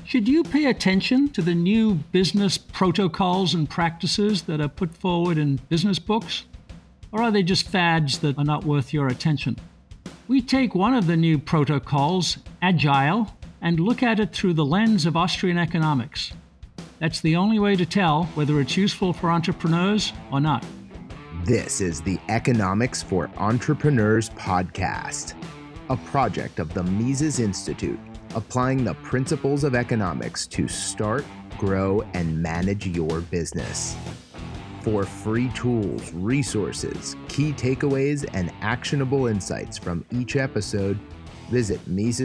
Should you pay attention to the new business protocols and practices that are put forward in business books? Or are they just fads that are not worth your attention? We take one of the new protocols, Agile, and look at it through the lens of Austrian economics. That's the only way to tell whether it's useful for entrepreneurs or not. This is the Economics for Entrepreneurs podcast, a project of the Mises Institute, applying the principles of economics to start, grow, and manage your business. For free tools, resources, key takeaways, and actionable insights from each episode, visit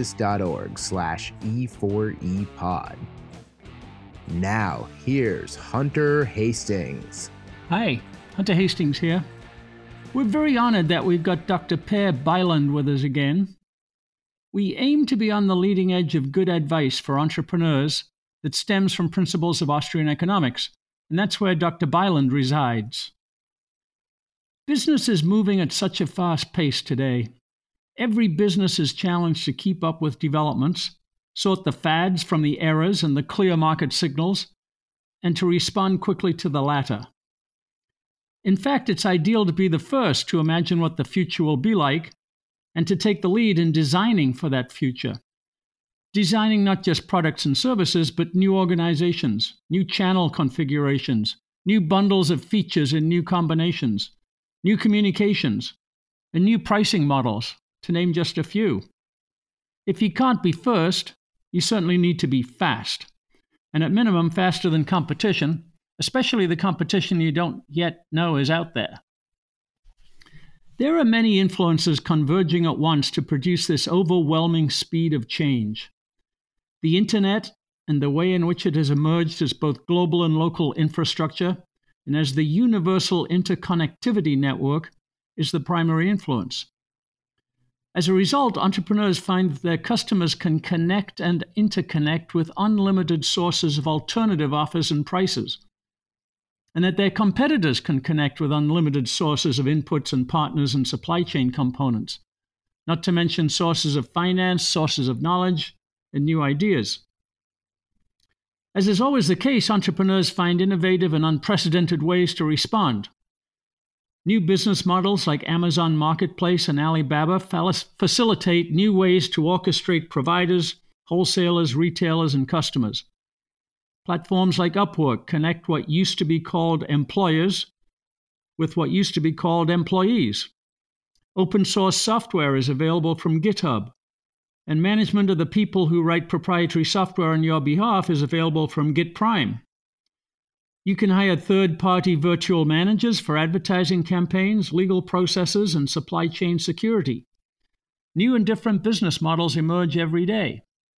Mises.org/E4EPod. Now, here's Hunter Hastings. Hi, Hunter Hastings here. We're very honored that we've got Dr. Per Bylund with us again. We aim to be on the leading edge of good advice for entrepreneurs that stems from principles of Austrian economics, and that's where Dr. Bylund resides. Business is moving at such a fast pace today. Every business is challenged to keep up with developments, sort the fads from the errors and the clear market signals, and to respond quickly to the latter. In fact, it's ideal to be the first to imagine what the future will be like and to take the lead in designing for that future. Designing not just products and services, but new organizations, new channel configurations, new bundles of features in new combinations, new communications, and new pricing models, to name just a few. If you can't be first, you certainly need to be fast, and at minimum faster than competition, especially the competition you don't yet know is out there. There are many influences converging at once to produce this overwhelming speed of change. The internet and the way in which it has emerged as both global and local infrastructure and as the universal interconnectivity network is the primary influence. As a result, entrepreneurs find that their customers can connect and interconnect with unlimited sources of alternative offers and prices, and that their competitors can connect with unlimited sources of inputs and partners and supply chain components, not to mention sources of finance, sources of knowledge, and new ideas. As is always the case, entrepreneurs find innovative and unprecedented ways to respond. New business models like Amazon Marketplace and Alibaba facilitate new ways to orchestrate providers, wholesalers, retailers, and customers. Platforms like Upwork connect what used to be called employers with what used to be called employees. Open source software is available from GitHub, and management of the people who write proprietary software on your behalf is available from GitPrime. You can hire third-party virtual managers for advertising campaigns, legal processes, and supply chain security. New and different business models emerge every day.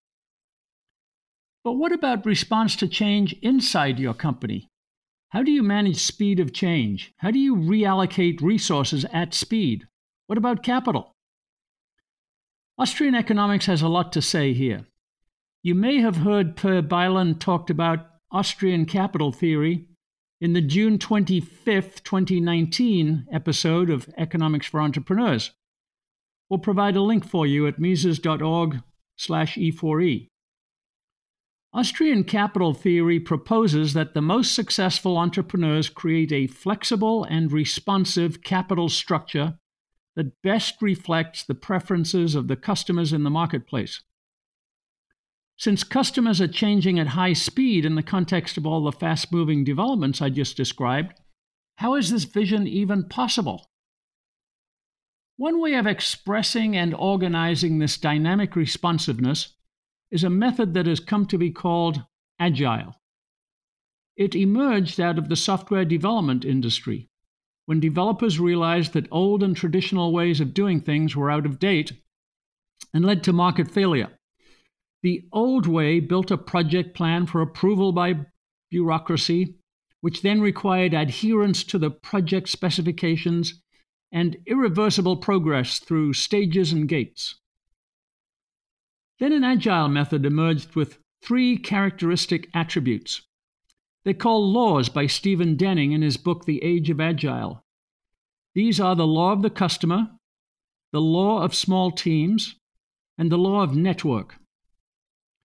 But what about response to change inside your company? How do you manage speed of change? How do you reallocate resources at speed? What about capital? Austrian economics has a lot to say here. You may have heard Per Bylund talked about Austrian capital theory in the June 25th, 2019 episode of Economics for Entrepreneurs. We'll provide a link for you at Mises.org/E4E. Austrian capital theory proposes that the most successful entrepreneurs create a flexible and responsive capital structure that best reflects the preferences of the customers in the marketplace. Since customers are changing at high speed in the context of all the fast-moving developments I just described, how is this vision even possible? One way of expressing and organizing this dynamic responsiveness is a method that has come to be called Agile. It emerged out of the software development industry, when developers realized that old and traditional ways of doing things were out of date and led to market failure. The old way built a project plan for approval by bureaucracy, which then required adherence to the project specifications and irreversible progress through stages and gates. Then an agile method emerged with 3 characteristic attributes. They're called laws by Stephen Denning in his book, The Age of Agile. These are the law of the customer, the law of small teams, and the law of network.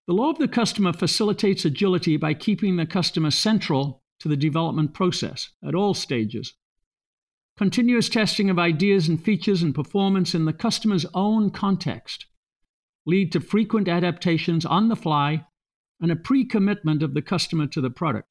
The law of the customer facilitates agility by keeping the customer central to the development process at all stages. Continuous testing of ideas and features and performance in the customer's own context lead to frequent adaptations on the fly and a pre-commitment of the customer to the product.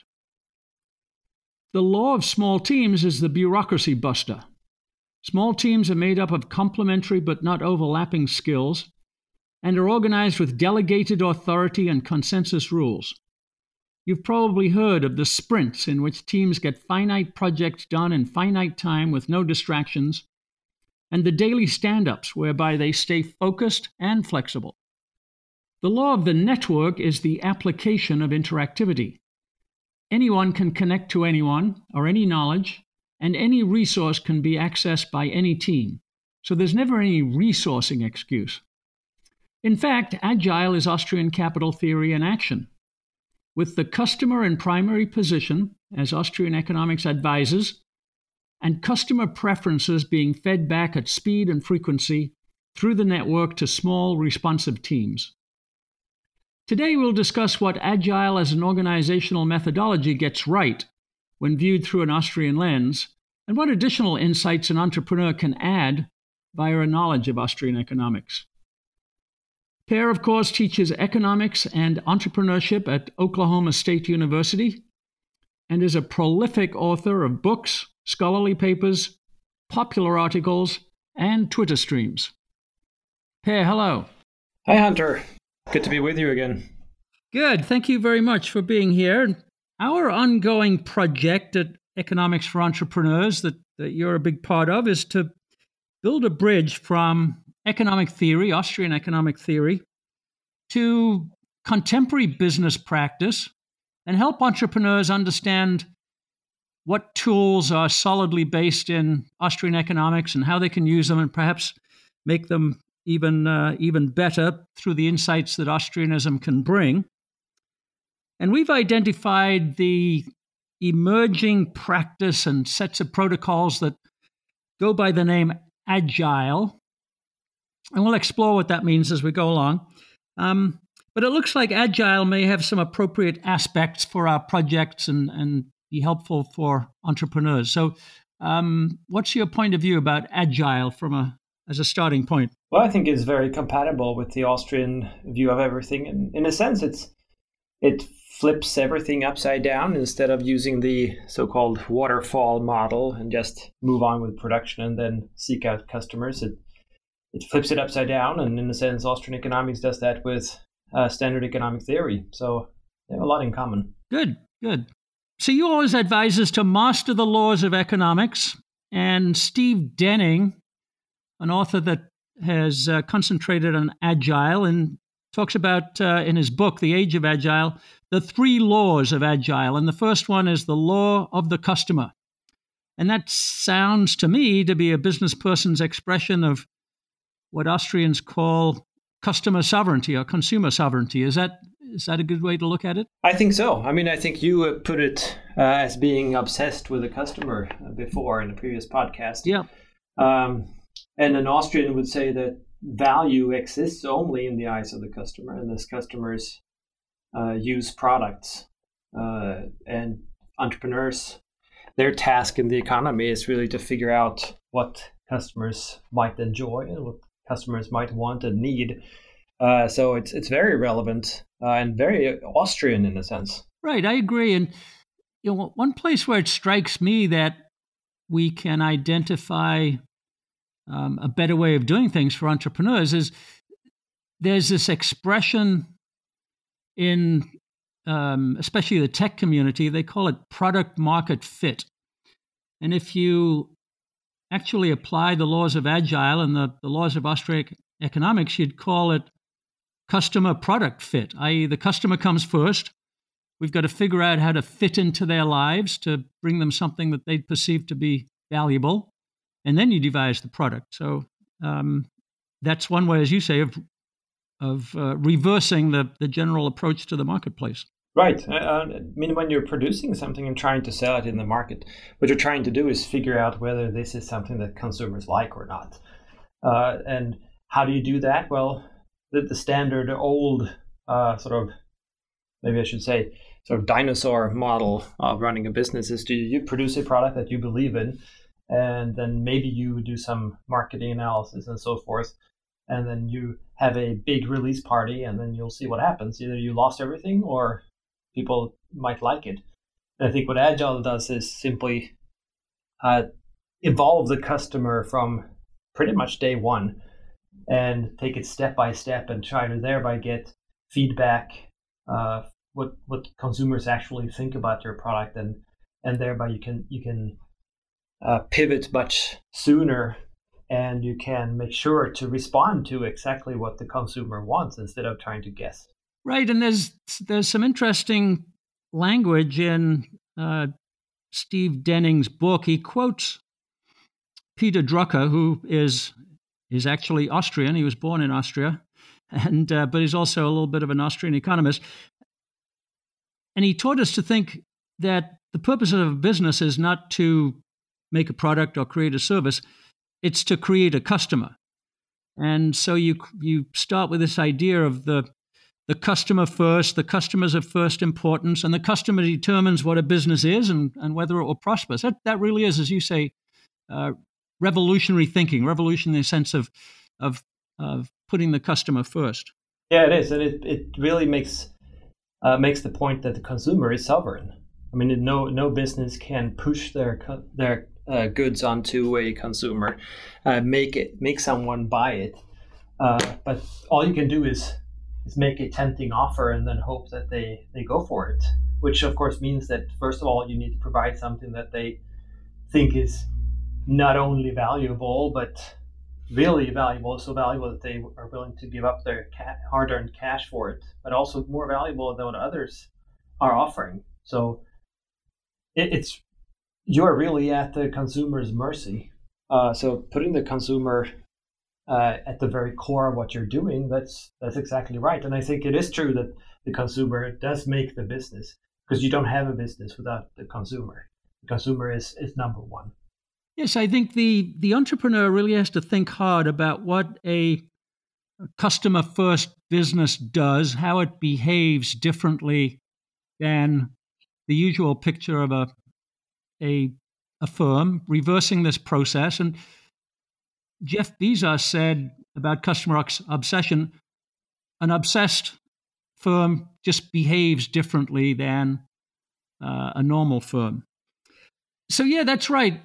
The law of small teams is the bureaucracy buster. Small teams are made up of complementary but not overlapping skills and are organized with delegated authority and consensus rules. You've probably heard of the sprints in which teams get finite projects done in finite time with no distractions, and the daily stand-ups whereby they stay focused and flexible. The law of the network is the application of interactivity. Anyone can connect to anyone or any knowledge, and any resource can be accessed by any team. So there's never any resourcing excuse. In fact, Agile is Austrian capital theory in action. With the customer in primary position, as Austrian economics advises, and customer preferences being fed back at speed and frequency through the network to small, responsive teams. Today we'll discuss what Agile as an organizational methodology gets right when viewed through an Austrian lens, and what additional insights an entrepreneur can add via a knowledge of Austrian economics. Per, of course, teaches economics and entrepreneurship at Oklahoma State University and is a prolific author of books, scholarly papers, popular articles, and Twitter streams. Per, hello. Hi, Hunter. Good to be with you again. Good. Thank you very much for being here. Our ongoing project at Economics for Entrepreneurs that you're a big part of is to build a bridge from economic theory, Austrian economic theory, to contemporary business practice and help entrepreneurs understand what tools are solidly based in Austrian economics and how they can use them and perhaps make them even better through the insights that Austrianism can bring. And we've identified the emerging practice and sets of protocols that go by the name Agile. And we'll explore what that means as we go along. But it looks like Agile may have some appropriate aspects for our projects and be helpful for entrepreneurs. So what's your point of view about Agile as a starting point? Well, I think it's very compatible with the Austrian view of everything. And in a sense, it flips everything upside down. Instead of using the so-called waterfall model and just move on with production and then seek out customers. It flips it upside down, and in a sense, Austrian economics does that with standard economic theory. So they have a lot in common. Good. So you always advise us to master the laws of economics, and Steve Denning, an author that has concentrated on Agile and talks about, in his book, The Age of Agile, the 3 laws of Agile. And the first one is the law of the customer. And that sounds to me to be a business person's expression of what Austrians call customer sovereignty or consumer sovereignty. Is that a good way to look at it? I think so. I mean, I think you put it as being obsessed with the customer before in the previous podcast. Yeah. And an Austrian would say that value exists only in the eyes of the customer, and as customers use products and entrepreneurs, their task in the economy is really to figure out what customers might enjoy and what customers might want and need. So it's very relevant and very Austrian in a sense. Right, I agree. And one place where it strikes me that we can identify a better way of doing things for entrepreneurs is there's this expression in especially the tech community, they call it product market fit. And if you actually apply the laws of Agile and the laws of Austrian economics, you'd call it customer product fit, i.e. the customer comes first. We've got to figure out how to fit into their lives to bring them something that they perceive to be valuable. And then you devise the product. So that's one way, as you say, of reversing the general approach to the marketplace. Right. I mean, when you're producing something and trying to sell it in the market, what you're trying to do is figure out whether this is something that consumers like or not. And how do you do that? Well, the standard old maybe I should say, sort of dinosaur model of running a business is you produce a product that you believe in, and then maybe you do some marketing analysis and so forth, and then you have a big release party, and then you'll see what happens. Either you lost everything or people might like it. And I think what Agile does is simply evolve the customer from pretty much day one and take it step by step and try to thereby get feedback, what consumers actually think about your product, and thereby you can pivot much sooner, and you can make sure to respond to exactly what the consumer wants instead of trying to guess. Right, and there's some interesting language in Steve Denning's book. He quotes Peter Drucker, who is actually Austrian. He was born in Austria, and but he's also a little bit of an Austrian economist. And he taught us to think that the purpose of a business is not to make a product or create a service; it's to create a customer. And so you start with this idea of the customer first. The customer's of first importance, and the customer determines what a business is and whether it will prosper. So that really is, as you say, revolutionary thinking. Revolution in the sense of putting the customer first. Yeah, it is, and it really makes the point that the consumer is sovereign. I mean, no business can push their goods onto a consumer, make someone buy it. But all you can do is make a tempting offer and then hope that they go for it, which of course means that first of all you need to provide something that they think is not only valuable but really valuable, so valuable that they are willing to give up their hard-earned cash for it, but also more valuable than what others are offering. So it's you're really at the consumer's mercy. So putting the consumer at the very core of what you're doing, that's exactly right. And I think it is true that the consumer does make the business, because you don't have a business without the consumer. The consumer is number one. Yes, I think the entrepreneur really has to think hard about what a customer-first business does, how it behaves differently than the usual picture of a firm, reversing this process. And Jeff Bezos said about customer obsession, an obsessed firm just behaves differently than a normal firm. So yeah, that's right.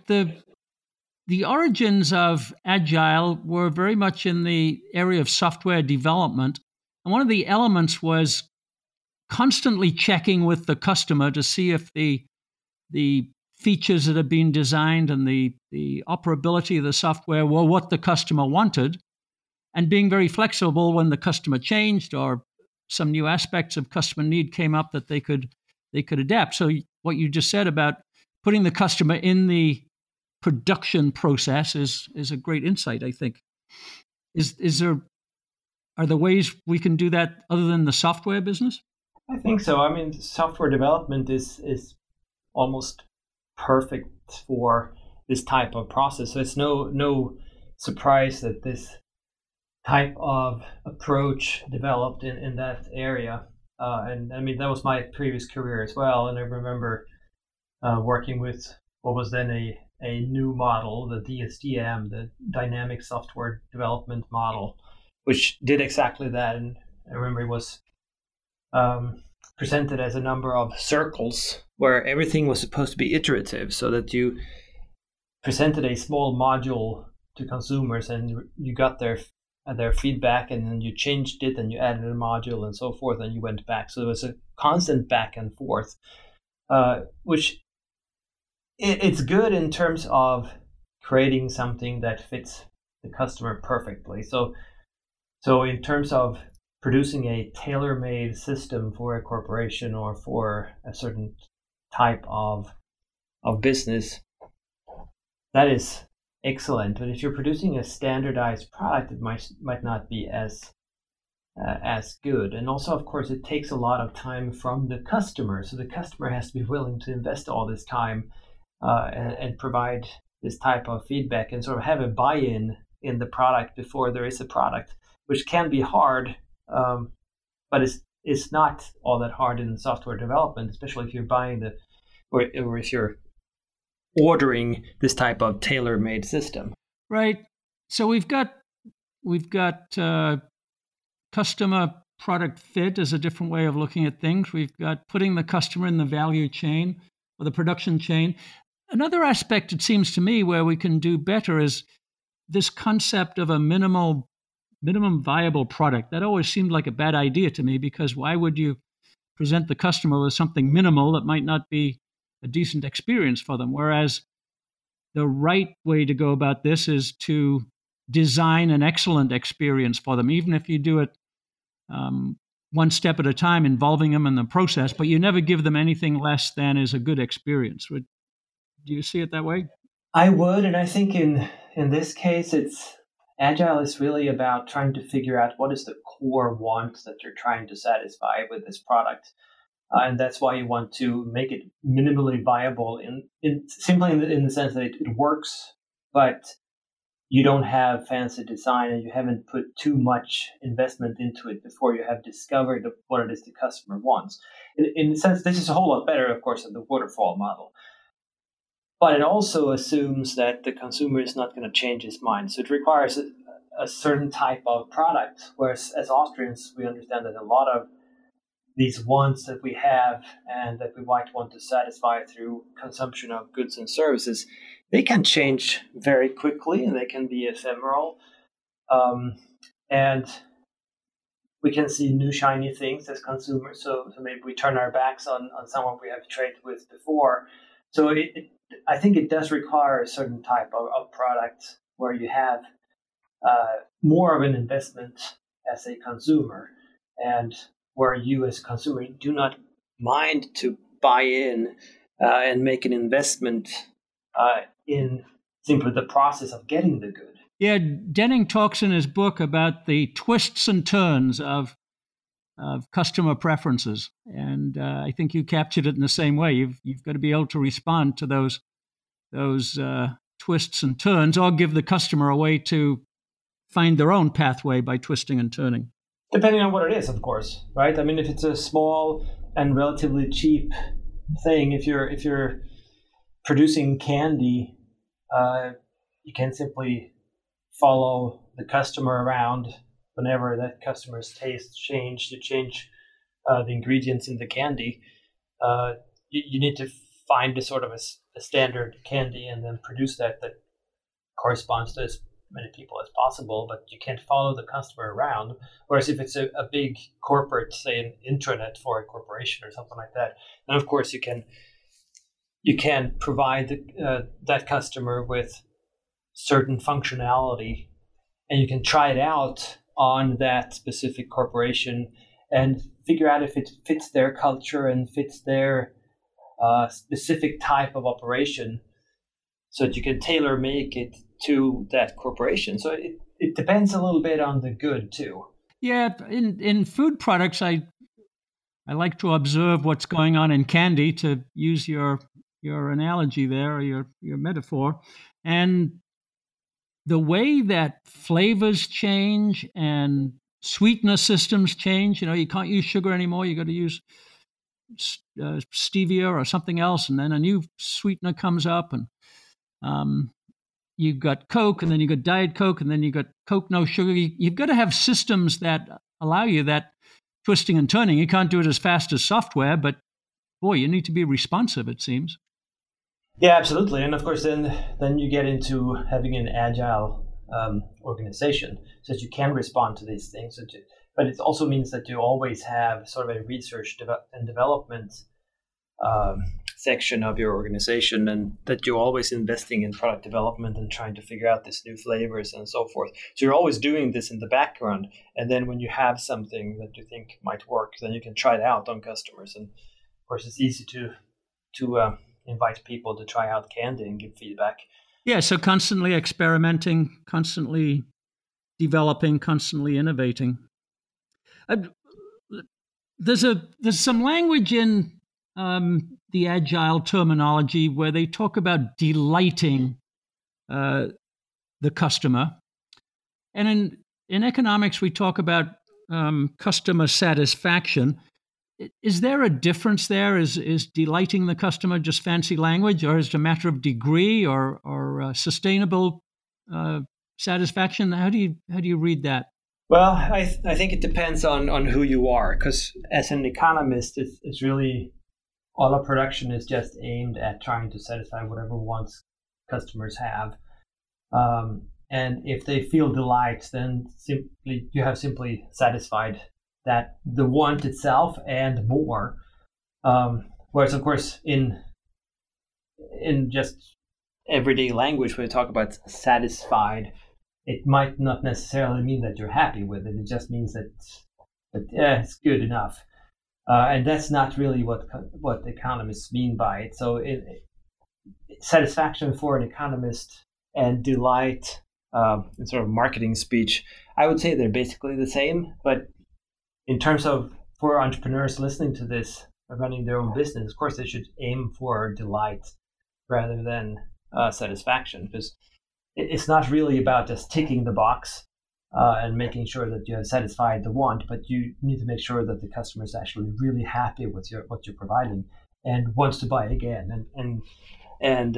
The origins of Agile were very much in the area of software development. And one of the elements was constantly checking with the customer to see if the features that had been designed and the operability of the software were what the customer wanted, and being very flexible when the customer changed or some new aspects of customer need came up that they could adapt. So what you just said about putting the customer in the production process is a great insight, I think. Are there ways we can do that other than the software business? I think so. I mean, software development is almost perfect for this type of process. So it's no surprise that this type of approach developed in that area. And I mean, that was my previous career as well. And I remember working with what was then a new model, the DSDM, the Dynamic Software Development Model, which did exactly that. And I remember it was presented as a number of circles where everything was supposed to be iterative, so that you presented a small module to consumers and you got their feedback, and then you changed it and you added a module and so forth, and you went back. So it was a constant back and forth, which it's good in terms of creating something that fits the customer perfectly. So in terms of producing a tailor-made system for a corporation or for a certain type of business, that is excellent. But if you're producing a standardized product, it might not be as good. And also, of course, it takes a lot of time from the customer. So the customer has to be willing to invest all this time and provide this type of feedback and sort of have a buy-in in the product before there is a product, which can be hard, but is not all that hard in software development, especially if you're buying or if you're ordering this type of tailor-made system. Right. So we've got customer product fit is a different way of looking at things. We've got putting the customer in the value chain or the production chain. Another aspect, it seems to me, where we can do better is this concept of a minimum viable product. That always seemed like a bad idea to me, because why would you present the customer with something minimal that might not be a decent experience for them? Whereas the right way to go about this is to design an excellent experience for them, even if you do it one step at a time, involving them in the process, but you never give them anything less than is a good experience. Do you see it that way? I would, and I think in this case, Agile is really about trying to figure out what is the core want that you're trying to satisfy with this product. And that's why you want to make it minimally viable simply in the sense that it works, but you don't have fancy design and you haven't put too much investment into it before you have discovered what it is the customer wants. In a sense, this is a whole lot better, of course, than the waterfall model. But it also assumes that the consumer is not going to change his mind. So it requires a certain type of product, whereas as Austrians, we understand that a lot of these wants that we have and that we might want to satisfy through consumption of goods and services, they can change very quickly and they can be ephemeral. And we can see new shiny things as consumers. So maybe we turn our backs on someone we have traded with before. So I think it does require a certain type of product where you have more of an investment as a consumer, and where you as a consumer do not mind to buy in and make an investment in simply the process of getting the good. Yeah, Denning talks in his book about the twists and turns of customer preferences, and I think you captured it in the same way. You've got to be able to respond to those twists and turns, or give the customer a way to find their own pathway by twisting and turning. Depending on what it is, of course, right? I mean, if it's a small and relatively cheap thing, if you're producing candy, you can simply follow the customer around. Whenever that customer's tastes change, you change the ingredients in the candy. You need to find a sort of a standard candy and then produce that corresponds to as many people as possible, but you can't follow the customer around. Whereas if it's a big corporate, say an intranet for a corporation or something like that, then of course you can provide that customer with certain functionality, and you can try it out on that specific corporation and figure out if it fits their culture and fits their specific type of operation, so that you can tailor make it to that corporation. So it depends a little bit on the good too. Yeah, in food products, I like to observe what's going on in candy, to use your analogy there, or your metaphor, and the way that flavors change and sweetener systems change. You can't use sugar anymore. You got to use stevia or something else, and then a new sweetener comes up, and you've got Coke, and then you've got Diet Coke, and then you've got Coke no sugar. You've got to have systems that allow you that twisting and turning. You can't do it as fast as software, but boy, you need to be responsive, it seems. Yeah, absolutely. And of course, then you get into having an agile organization, so that you can respond to these things. But it also means that you always have sort of a research and development section of your organization, and that you're always investing in product development and trying to figure out these new flavors and so forth. So you're always doing this in the background. And then when you have something that you think might work, then you can try it out on customers. And of course, it's easy to invite people to try out candy and give feedback. Yeah, so constantly experimenting, constantly developing, constantly innovating. There's some language in the agile terminology where they talk about delighting the customer, and in economics we talk about customer satisfaction. Is there a difference there? Is delighting the customer just fancy language, or is it a matter of degree or sustainable satisfaction? How do you read that? Well, I think it depends on who you are, because as an economist, it's really all our production is just aimed at trying to satisfy whatever wants customers have. And if they feel delight, then you have simply satisfied that the want itself and more. Whereas, of course, in just everyday language, when we talk about satisfied, it might not necessarily mean that you're happy with it. It just means that it's good enough. And that's not really what economists mean by it. So satisfaction for an economist and delight in sort of marketing speech, I would say they're basically the same. But in terms of for entrepreneurs listening to this, running their own business, of course, they should aim for delight rather than satisfaction, because it's not really about just ticking the box and making sure that you have satisfied the want, but you need to make sure that the customer is actually really happy with what you're providing and wants to buy again, and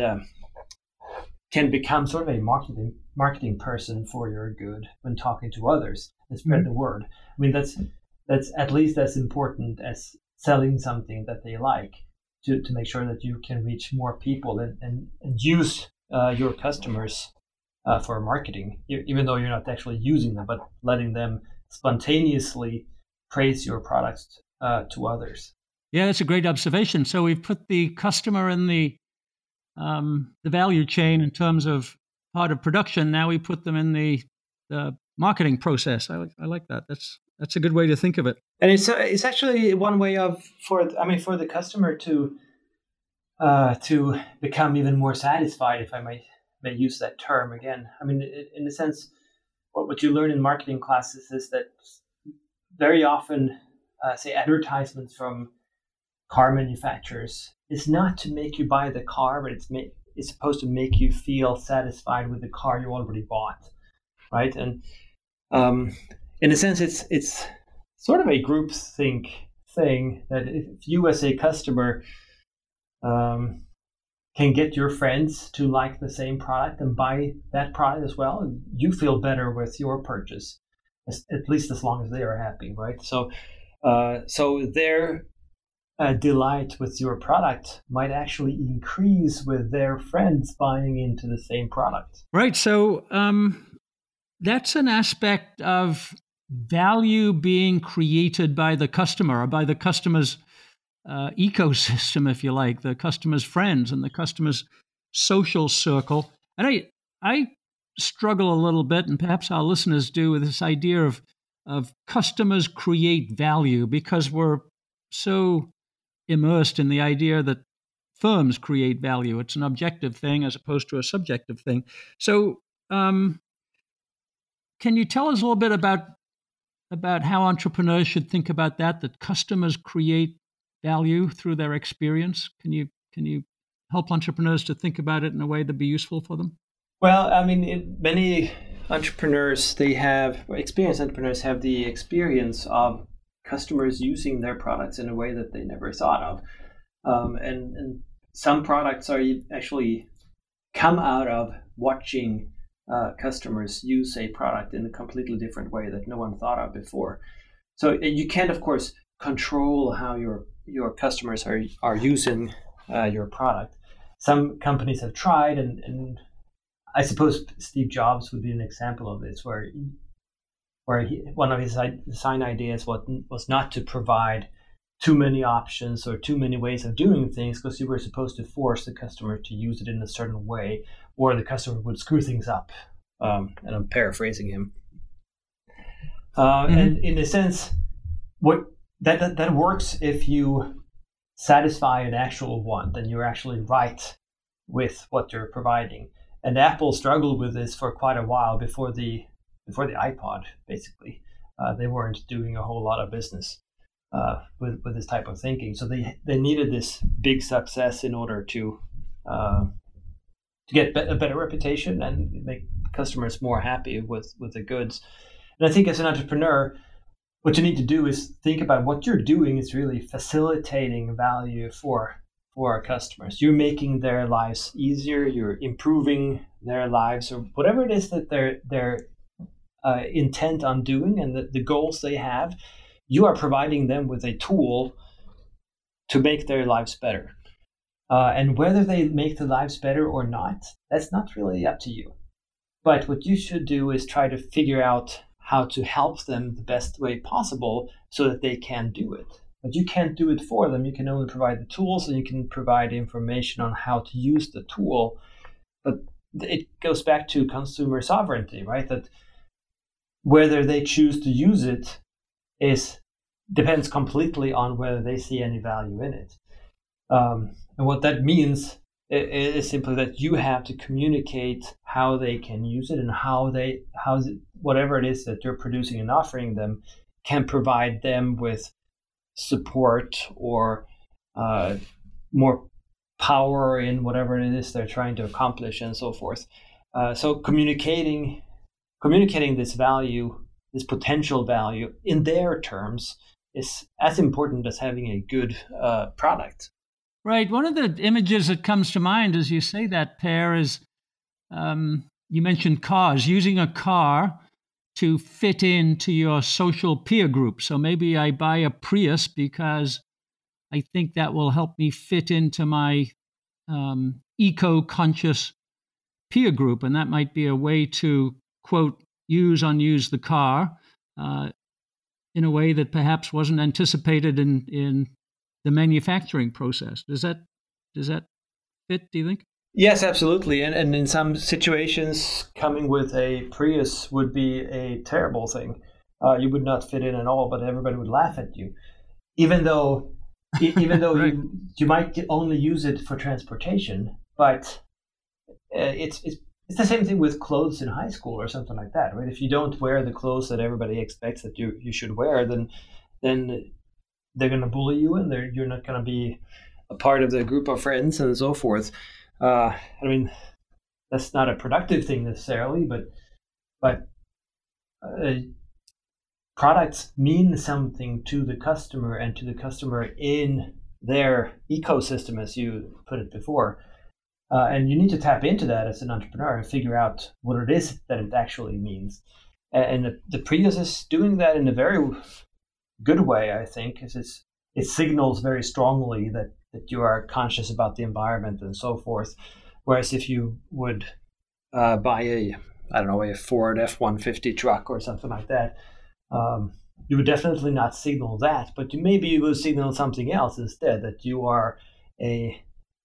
can become sort of a marketing person for your good when talking to others and spread the word. I mean, that's at least as important as selling something that they like, to make sure that you can reach more people and use your customers for marketing, even though you're not actually using them, but letting them spontaneously praise your products to others. Yeah, that's a great observation. So we've put the customer in the value chain in terms of part of production. Now we put them in the marketing process. I like that. That's a good way to think of it. And it's actually one way for the customer to become even more satisfied, if I may use that term again. I mean, in a sense, what you learn in marketing classes is that very often, say, advertisements from car manufacturers is not to make you buy the car, but it's supposed to make you feel satisfied with the car you already bought, right? And in a sense, it's sort of a groupthink thing that if you as a customer can get your friends to like the same product and buy that product as well, and you feel better with your purchase, at least as long as they are happy, right? So their delight with your product might actually increase with their friends buying into the same product. Right. So that's an aspect of value being created by the customer, or by the customer's ecosystem, if you like, the customer's friends and the customer's social circle. And I struggle a little bit, and perhaps our listeners do, with this idea of customers create value, because we're so immersed in the idea that firms create value. It's an objective thing as opposed to a subjective thing. So can you tell us a little bit about how entrepreneurs should think about that customers create value through their experience? Can you help entrepreneurs to think about it in a way that'd be useful for them? Well, I mean, many experienced entrepreneurs have the experience of customers using their products in a way that they never thought of. And some products are actually come out of watching customers use a product in a completely different way that no one thought of before. So you can't, of course, control how your customers are using your product. Some companies have tried, and I suppose Steve Jobs would be an example of this, where one of his design ideas was not to provide too many options or too many ways of doing things, because you were supposed to force the customer to use it in a certain way, or the customer would screw things up. And I'm paraphrasing him. And in a sense, what that works if you satisfy an actual want, then you're actually right with what you're providing. And Apple struggled with this for quite a while before the iPod. Basically, they weren't doing a whole lot of business with this type of thinking. So they needed this big success in order to get a better reputation and make customers more happy with the goods. And I think as an entrepreneur, what you need to do is think about what you're doing is really facilitating value for our customers. You're making their lives easier. You're improving their lives, or whatever it is that they're intent on doing, and the goals they have. You are providing them with a tool to make their lives better. And whether they make their lives better or not, that's not really up to you. But what you should do is try to figure out how to help them the best way possible so that they can do it. But you can't do it for them. You can only provide the tools, and you can provide information on how to use the tool. But it goes back to consumer sovereignty, right? That whether they choose to use it depends completely on whether they see any value in it. And what that means is simply that you have to communicate how they can use it, and how whatever it is that you're producing and offering them can provide them with support or more power in whatever it is they're trying to accomplish, and so forth. So communicating this value, this potential value in their terms, is as important as having a good product. Right. One of the images that comes to mind as you say that, Per, is you mentioned cars, using a car to fit into your social peer group. So maybe I buy a Prius because I think that will help me fit into my eco-conscious peer group. And that might be a way to, quote, unuse the car in a way that perhaps wasn't anticipated in the manufacturing process. Does that fit, do you think? Yes, absolutely. And in some situations, coming with a Prius would be a terrible thing. You would not fit in at all, but everybody would laugh at you. Even though right. you might only use it for transportation, but it's the same thing with clothes in high school or something like that, right? If you don't wear the clothes that everybody expects that you should wear, then they're going to bully you, and you're not going to be a part of the group of friends, and so forth. I mean, that's not a productive thing necessarily, but products mean something to the customer, and to the customer in their ecosystem, as you put it before. And you need to tap into that as an entrepreneur and figure out what it is that it actually means. And the Prius is doing that in a very good way, I think, because it signals very strongly that you are conscious about the environment and so forth. Whereas if you would buy a Ford F-150 truck or something like that, you would definitely not signal that, but you would signal something else instead, that you are a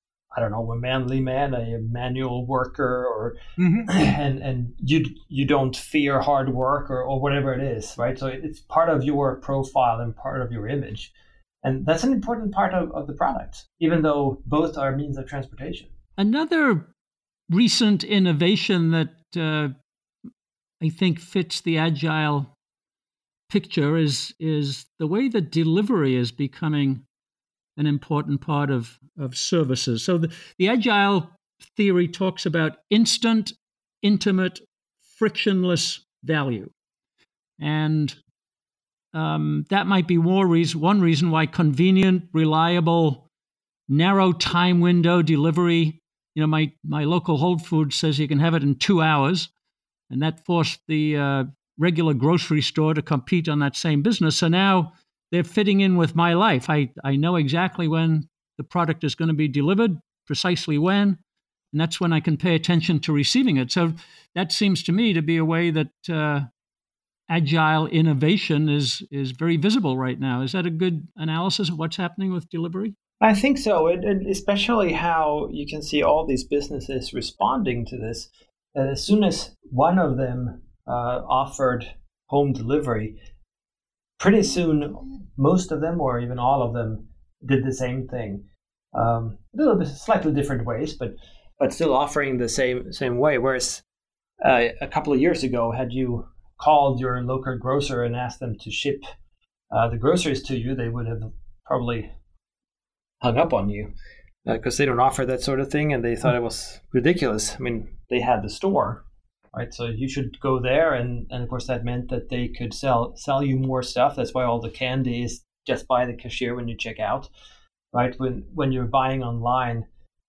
manly man, a manual worker, or and you don't fear hard work or whatever it is, right? So it's part of your profile and part of your image. And that's an important part of the product, even though both are means of transportation. Another recent innovation that I think fits the agile picture is the way that delivery is becoming an important part of services. So the agile theory talks about instant, intimate, frictionless value. And that might be one reason why convenient, reliable, narrow time window delivery, my local Whole Foods says you can have it in 2 hours, and that forced the regular grocery store to compete on that same business. So now they're fitting in with my life. I know exactly when the product is going to be delivered, precisely when, and that's when I can pay attention to receiving it. So that seems to me to be a way that agile innovation is very visible right now. Is that a good analysis of what's happening with delivery? I think so, and especially how you can see all these businesses responding to this. As soon as one of them offered home delivery, pretty soon most of them, or even all of them, did the same thing. A little bit slightly different ways, but still offering the same way. Whereas a couple of years ago, had you called your local grocer and asked them to ship the groceries to you, they would have probably hung up on you because they don't offer that sort of thing, and they thought it was ridiculous. I mean, they had the store, right? So you should go there, and of course that meant that they could sell you more stuff. That's why all the candy is just by the cashier when you check out, right? When you're buying online,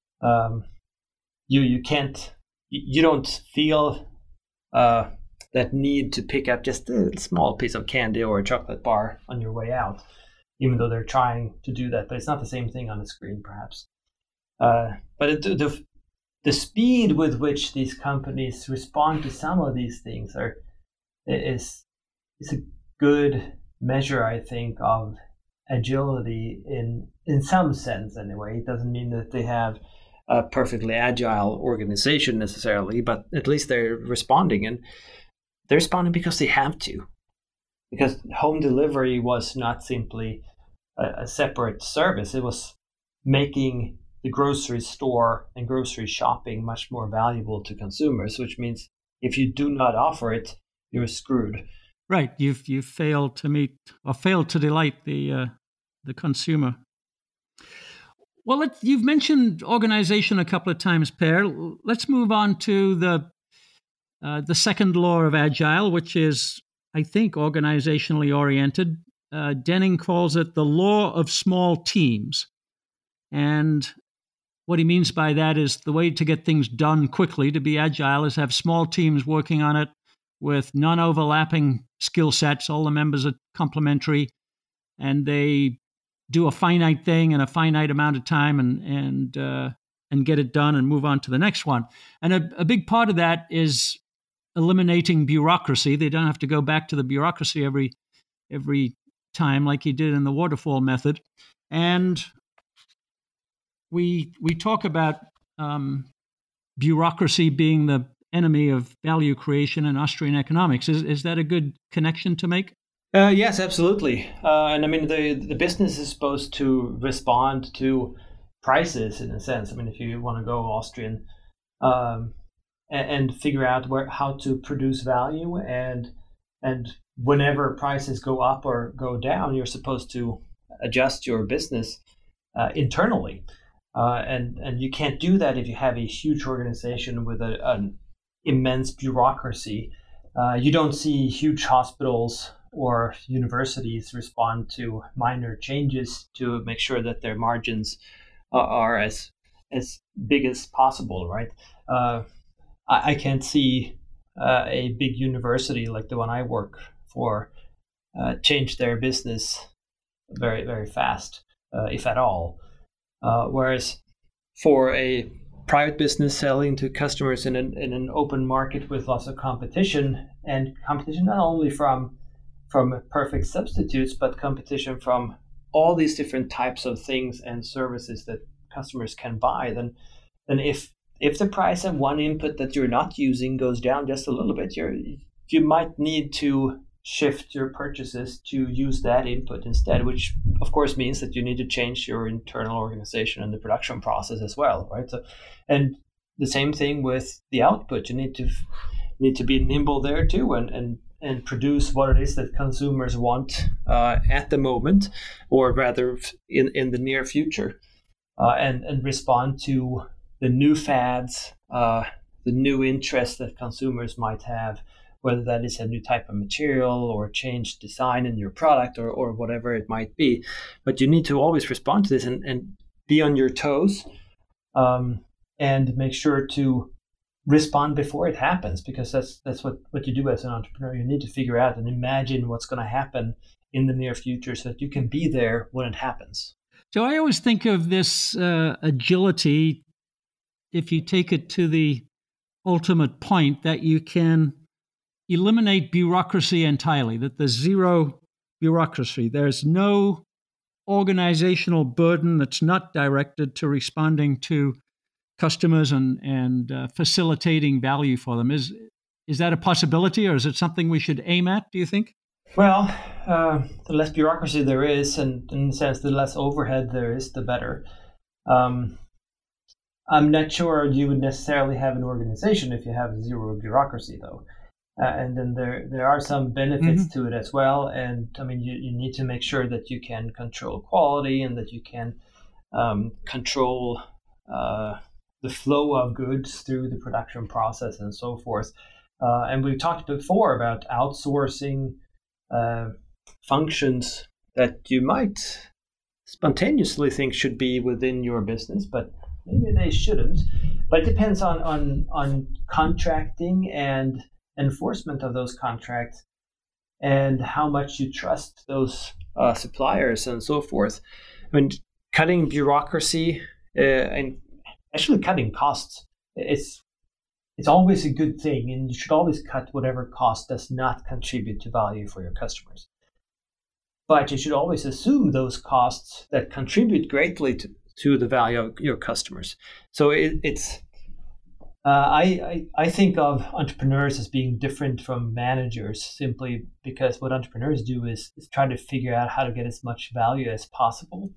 you can't, you don't feel that need to pick up just a small piece of candy or a chocolate bar on your way out, even though they're trying to do that. But it's not the same thing on the screen, perhaps. But the speed with which these companies respond to some of these things is a good measure, I think, of agility in some sense. Anyway, it doesn't mean that they have a perfectly agile organization necessarily, but at least they're responding, and they're responding because they have to. Because home delivery was not simply a separate service; it was making the grocery store and grocery shopping much more valuable to consumers, which means if you do not offer it, you're screwed. Right, you've failed to meet or failed to delight the consumer. Well, you've mentioned organization a couple of times, Per. Let's move on to the second law of Agile, which is, I think, organizationally oriented. Denning calls it the law of small teams. And what he means by that is the way to get things done quickly, to be agile, is have small teams working on it with non-overlapping skill sets. All the members are complementary, and they do a finite thing in a finite amount of time and get it done and move on to the next one. And a big part of that is eliminating bureaucracy. They don't have to go back to the bureaucracy every time like he did in the waterfall method. And we talk about bureaucracy being the enemy of value creation in Austrian economics. Is that a good connection to make? Yes, absolutely. And I mean, the business is supposed to respond to prices in a sense. I mean, if you want to go Austrian and figure out how to produce value, and whenever prices go up or go down, you're supposed to adjust your business internally. And you can't do that if you have a huge organization with an immense bureaucracy. You don't see huge hospitals or universities respond to minor changes to make sure that their margins are as big as possible, right? I can't see a big university like the one I work for change their business very, very fast, if at all. Whereas for a private business selling to customers in an open market with lots of competition, and competition not only from perfect substitutes, but competition from all these different types of things and services that customers can buy, then if the price of one input that you're not using goes down just a little bit, you might need to shift your purchases to use that input instead, which of course means that you need to change your internal organization and the production process as well, right? So, and the same thing with the output. You need to be nimble there too, and produce what it is that consumers want at the moment, or rather in the near future, and respond to the new fads, the new interests that consumers might have, whether that is a new type of material or changed design in your product or whatever it might be. But you need to always respond to this and be on your toes, and make sure to respond before it happens, because that's what you do as an entrepreneur. You need to figure out and imagine what's going to happen in the near future so that you can be there when it happens. So I always think of this agility, if you take it to the ultimate point, that you can eliminate bureaucracy entirely, that there's zero bureaucracy. There's no organizational burden that's not directed to responding to customers and facilitating value for them. Is that a possibility, or is it something we should aim at, do you think? Well, the less bureaucracy there is, and in a sense, the less overhead there is, the better. I'm not sure you would necessarily have an organization if you have zero bureaucracy, though. And then there are some benefits to it as well. And I mean, you need to make sure that you can control quality and that you can control the flow of goods through the production process and so forth. And we've talked before about outsourcing functions that you might spontaneously think should be within your business, but maybe they shouldn't. But it depends on contracting and enforcement of those contracts and how much you trust those suppliers and so forth. I mean, cutting bureaucracy and actually cutting costs, it's always a good thing, and you should always cut whatever cost does not contribute to value for your customers. But you should always assume those costs that contribute greatly to the value of your customers. So I think of entrepreneurs as being different from managers simply because what entrepreneurs do is try to figure out how to get as much value as possible.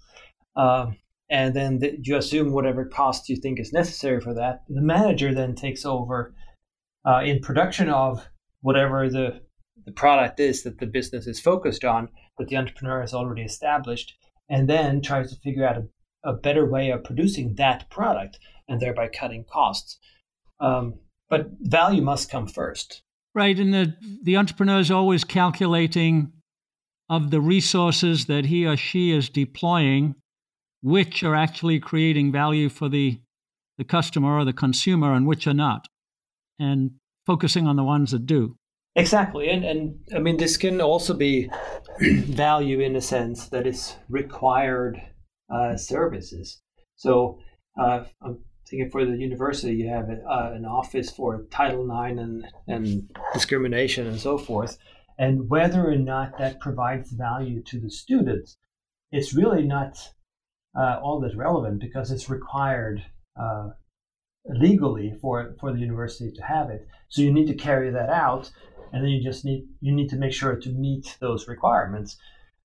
And then you assume whatever cost you think is necessary for that. The manager then takes over in production of whatever the product is that the business is focused on, that the entrepreneur has already established, and then tries to figure out a better way of producing that product and thereby cutting costs. But value must come first. Right, and the entrepreneur is always calculating of the resources that he or she is deploying, which are actually creating value for the customer or the consumer and which are not, and focusing on the ones that do. Exactly, and I mean, this can also be value in a sense that is required services. So I'm thinking for the university, you have an office for Title IX and discrimination and so forth. And whether or not that provides value to the students, it's really not all that relevant because it's required legally for the university to have it. So you need to carry that out, and then you need to make sure to meet those requirements.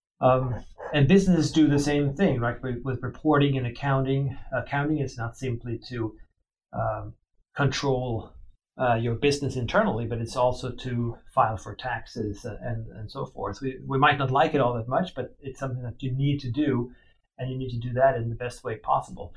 And businesses do the same thing, right? With reporting and accounting. Accounting is not simply to control your business internally, but it's also to file for taxes and so forth. We might not like it all that much, but it's something that you need to do, and you need to do that in the best way possible.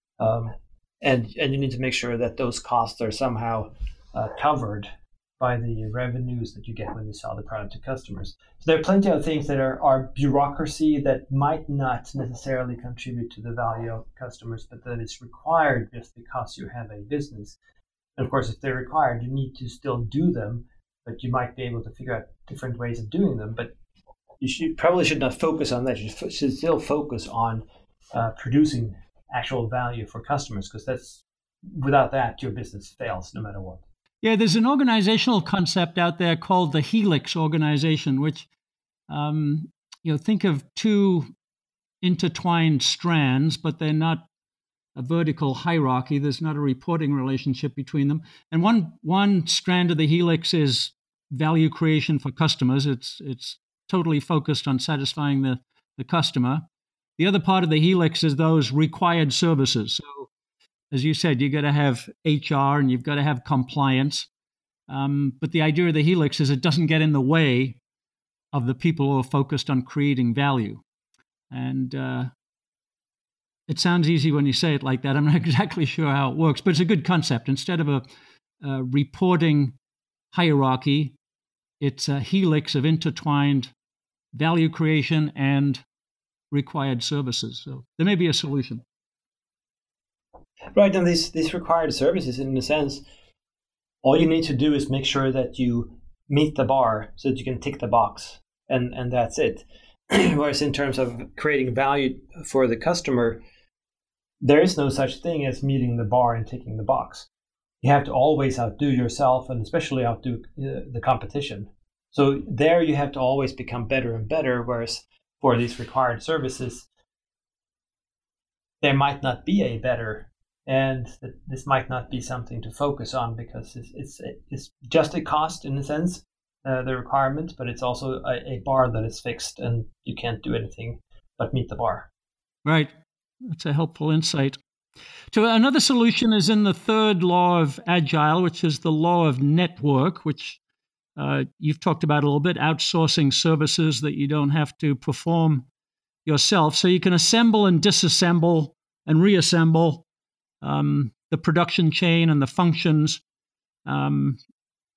And you need to make sure that those costs are somehow covered by the revenues that you get when you sell the product to customers. So there are plenty of things that are bureaucracy that might not necessarily contribute to the value of customers, but that is required just because you have a business. And of course, if they're required, you need to still do them, but you might be able to figure out different ways of doing them. But you probably should not focus on that. You should still focus on producing actual value for customers, because without that, your business fails no matter what. Yeah, there's an organizational concept out there called the Helix organization, which, think of two intertwined strands, but they're not a vertical hierarchy. There's not a reporting relationship between them. And one strand of the Helix is value creation for customers. It's totally focused on satisfying the customer. The other part of the Helix is those required services. So, as you said, you got to have HR and you've got to have compliance. But the idea of the Helix is it doesn't get in the way of the people who are focused on creating value. And it sounds easy when you say it like that. I'm not exactly sure how it works, but it's a good concept. Instead of a reporting hierarchy, it's a helix of intertwined value creation and required services. So there may be a solution. Right, and these required services, in a sense, all you need to do is make sure that you meet the bar so that you can tick the box, and that's it. Whereas in terms of creating value for the customer, there is no such thing as meeting the bar and ticking the box. You have to always outdo yourself, and especially outdo the competition. So there you have to always become better and better, whereas for these required services, there might not be a better, and this might not be something to focus on because it's just a cost in a sense, the requirement, but it's also a bar that is fixed and you can't do anything but meet the bar. Right. That's a helpful insight. So another solution is in the third law of Agile, which is the law of network, which you've talked about a little bit, outsourcing services that you don't have to perform yourself. So you can assemble and disassemble and reassemble the production chain and the functions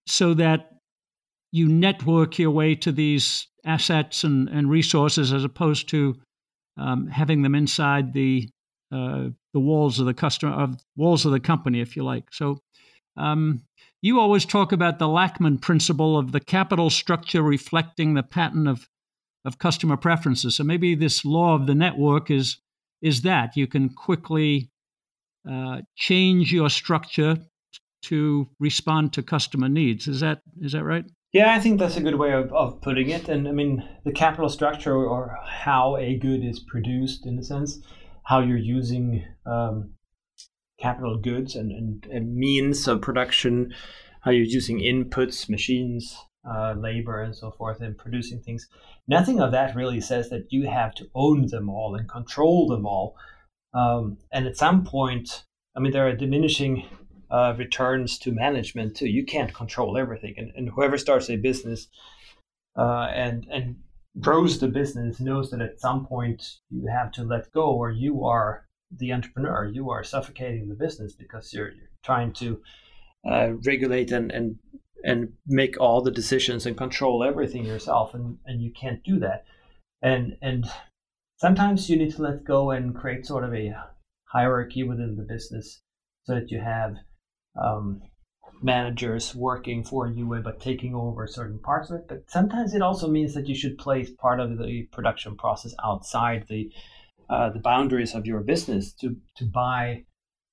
so that you network your way to these assets and resources as opposed to having them inside the walls of the walls of the company, if you like. So you always talk about the Lachman principle of the capital structure reflecting the pattern of customer preferences. So maybe this law of the network is that you can quickly change your structure to respond to customer needs. Is that right? Yeah, I think that's a good way of putting it. And I mean, the capital structure, or how a good is produced, in a sense, how you're using capital goods and means of production, how you're using inputs, machines, labor, and so forth in producing things. Nothing of that really says that you have to own them all and control them all. And at some point, I mean, there are diminishing returns to management too. You can't control everything, and whoever starts a business and grows the business knows that at some point you have to let go, or you are the entrepreneur. You are suffocating the business because you're trying to regulate and make all the decisions and control everything yourself, and you can't do that. And sometimes you need to let go and create sort of a hierarchy within the business so that you have managers working for you but taking over certain parts of it. But sometimes it also means that you should place part of the production process outside the boundaries of your business to buy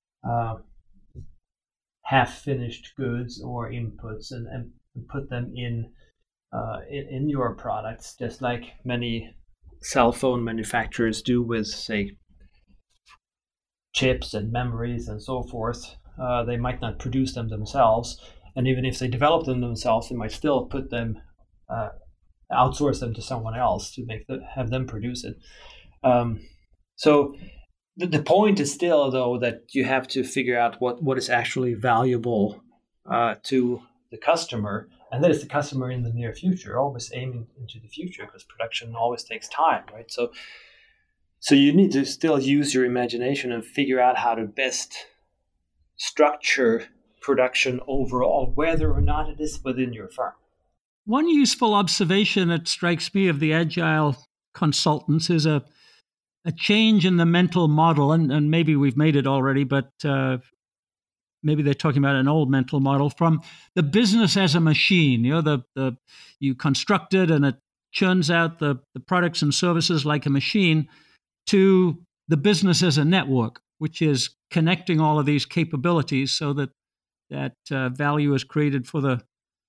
half-finished goods or inputs and put them in your products, just like many cell phone manufacturers do with, say, chips and memories and so forth. They might not produce them themselves, and even if they develop them themselves, they might still put them, outsource them to someone else to have them produce it. So the point is still, though, that you have to figure out what is actually valuable to the customer, and that is the customer in the near future, always aiming into the future, because production always takes time, right? So you need to still use your imagination and figure out how to best structure production overall, whether or not it is within your firm. One useful observation that strikes me of the agile consultants is a change in the mental model, and maybe we've made it already, but maybe they're talking about an old mental model, from the business as a machine. You know, you construct it and it churns out the products and services like a machine, to the business as a network, which is connecting all of these capabilities so that value is created for the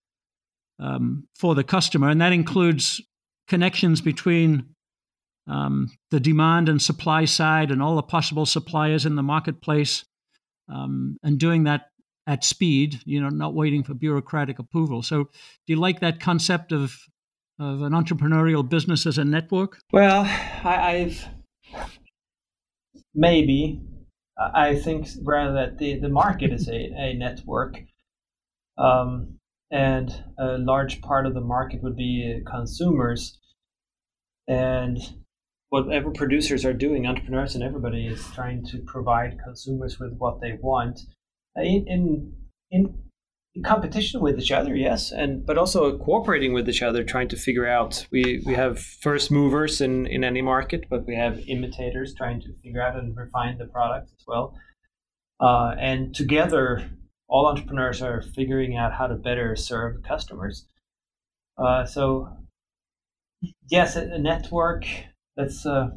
customer, and that includes connections between the demand and supply side and all the possible suppliers in the marketplace, and doing that at speed. Not waiting for bureaucratic approval. So, do you like that concept of an entrepreneurial business as a network? Well, maybe. I think rather that the market is a network, and a large part of the market would be consumers, and whatever producers are doing, entrepreneurs and everybody is trying to provide consumers with what they want in competition with each other, yes, but also cooperating with each other, trying to figure out. We have first movers in any market, but we have imitators trying to figure out and refine the product as well. And together, all entrepreneurs are figuring out how to better serve customers. So, yes, a network. It's a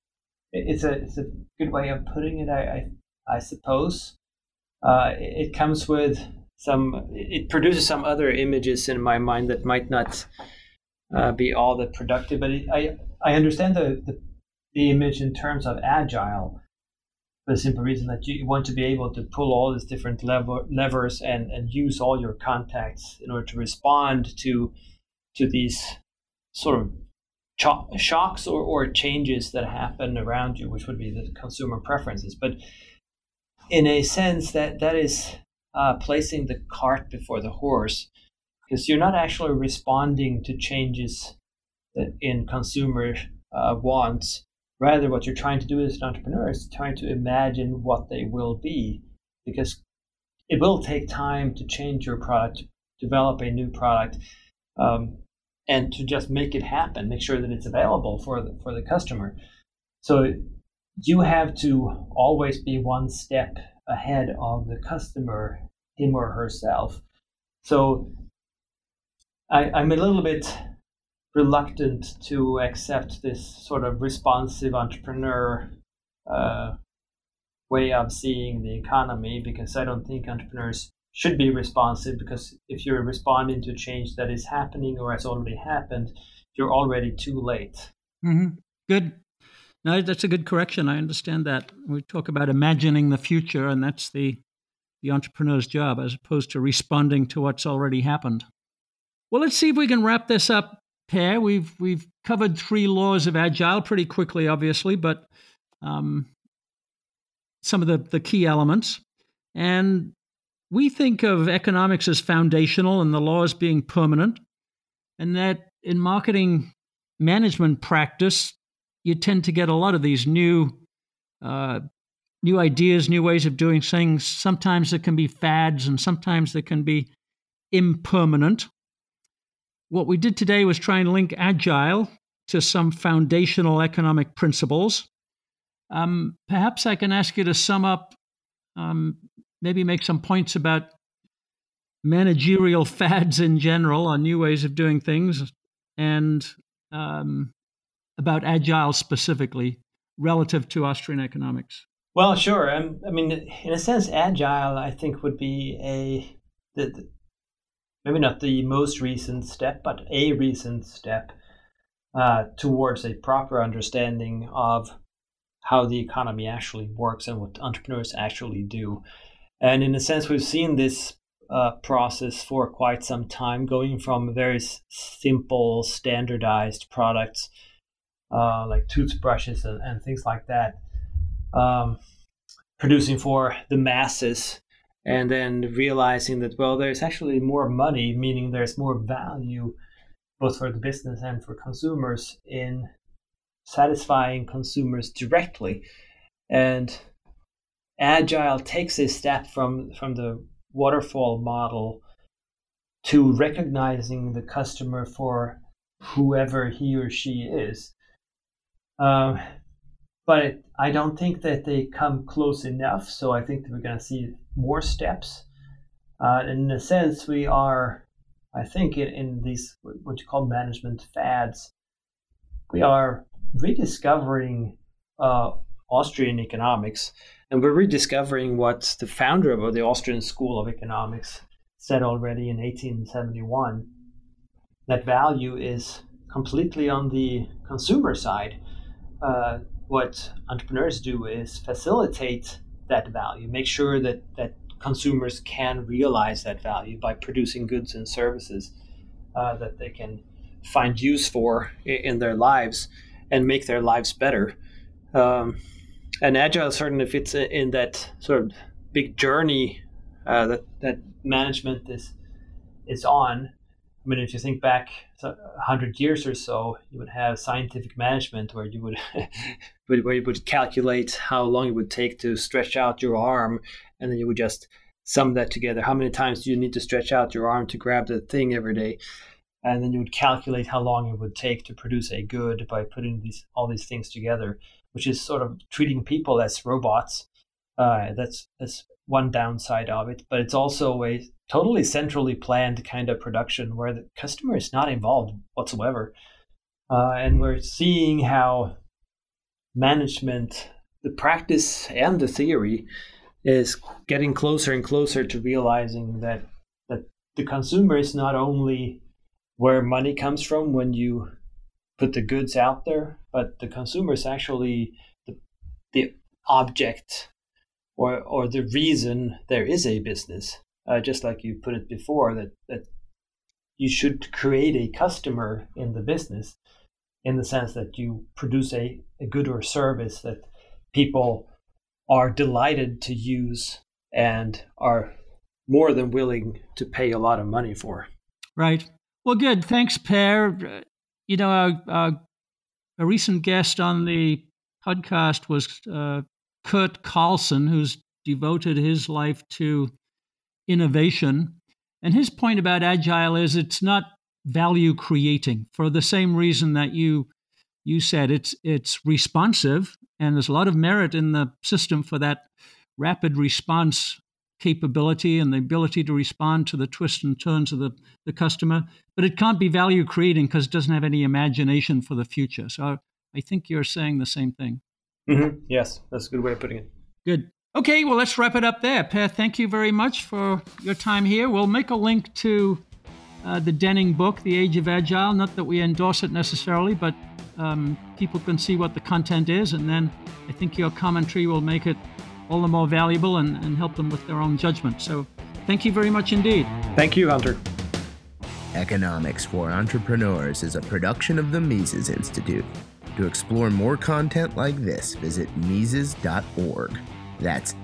good way of putting it. I suppose it comes with it produces some other images in my mind that might not be all that productive. But I understand the image in terms of agile, for the simple reason that you want to be able to pull all these different levers and use all your contacts in order to respond to these sort of shocks or changes that happen around you, which would be the consumer preferences. But in a sense, that is placing the cart before the horse, because you're not actually responding to changes in consumer wants. Rather, what you're trying to do as an entrepreneur is trying to imagine what they will be, because it will take time to change your product, develop a new product, and to just make it happen, make sure that it's available for the customer. So you have to always be one step ahead of the customer, him or herself. So I'm a little bit reluctant to accept this sort of responsive entrepreneur way of seeing the economy, because I don't think entrepreneurs should be responsive, because if you're responding to change that is happening or has already happened, you're already too late. Mm-hmm. Good. No, that's a good correction. I understand that. We talk about imagining the future, and that's the entrepreneur's job, as opposed to responding to what's already happened. Well, let's see if we can wrap this up, Per. We've covered 3 laws of Agile pretty quickly, obviously, but some of the key elements. And we think of economics as foundational and the laws being permanent, and that in marketing management practice, you tend to get a lot of these new ideas, new ways of doing things. Sometimes there can be fads, and sometimes they can be impermanent. What we did today was try and link Agile to some foundational economic principles. Perhaps I can ask you to sum up, maybe make some points about managerial fads in general, or new ways of doing things, and about Agile specifically relative to Austrian economics. Well, sure. I mean, in a sense, Agile, I think, would be maybe not the most recent step, but a recent step towards a proper understanding of how the economy actually works and what entrepreneurs actually do. And in a sense, we've seen this process for quite some time, going from very simple, standardized products like toothbrushes and things like that, producing for the masses, and then realizing that, well, there's actually more money, meaning there's more value both for the business and for consumers in satisfying consumers directly. And Agile takes a step from the waterfall model to recognizing the customer for whoever he or she is. But I don't think that they come close enough, so I think that we're going to see more steps. In a sense, we are, I think, in these what you call management fads, we are rediscovering Austrian economics, and we're rediscovering what the founder of the Austrian School of Economics said already in 1871, that value is completely on the consumer side. What entrepreneurs do is facilitate that value, make sure that consumers can realize that value by producing goods and services that they can find use for in their lives and make their lives better. And Agile certainly fits in that sort of big journey that management is on. I mean, if you think back 100 years or so, you would have scientific management where you would where you would calculate how long it would take to stretch out your arm, and then you would just sum that together. How many times do you need to stretch out your arm to grab the thing every day? And then you would calculate how long it would take to produce a good by putting all these things together, which is sort of treating people as robots. That's one downside of it, but it's also a totally centrally planned kind of production where the customer is not involved whatsoever. And we're seeing how management, the practice and the theory, is getting closer and closer to realizing that the consumer is not only where money comes from when you put the goods out there, but the consumer is actually the object or the reason there is a business. Just like you put it before, that you should create a customer in the business, in the sense that you produce a good or service that people are delighted to use and are more than willing to pay a lot of money for. Right. Well, good. Thanks, Per. You know, a recent guest on the podcast was Kurt Carlson, who's devoted his life to innovation. And his point about agile is it's not value creating for the same reason that you said. It's responsive, and there's a lot of merit in the system for that rapid response capability and the ability to respond to the twists and turns of the customer. But it can't be value creating because it doesn't have any imagination for the future. So I think you're saying the same thing. Mm-hmm. Yes, that's a good way of putting it. Good. Okay, well, let's wrap it up there. Per, thank you very much for your time here. We'll make a link to the Denning book, The Age of Agile. Not that we endorse it necessarily, but people can see what the content is, and then I think your commentary will make it all the more valuable and help them with their own judgment. So thank you very much indeed. Thank you, Hunter. Economics for Entrepreneurs is a production of the Mises Institute. To explore more content like this, visit Mises.org. That's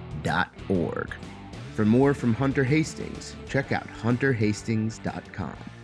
MISES.org. For more from Hunter Hastings, check out hunterhastings.com.